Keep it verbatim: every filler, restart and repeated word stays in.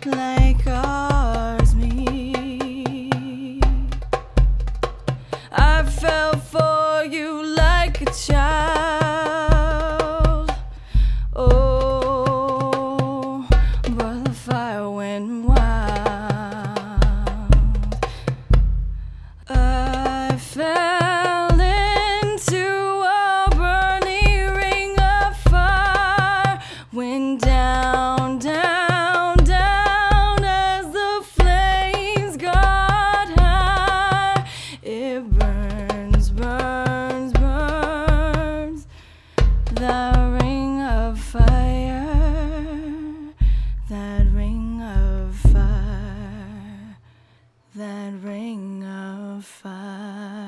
like ours meet. I fell for you like a child. Oh, but the fire went wild. I fell into a burning ring of fire. Went down, down, down as the flames got high. It burns, burns, burns, the ring of fire, that ring of fire, that ring of fire.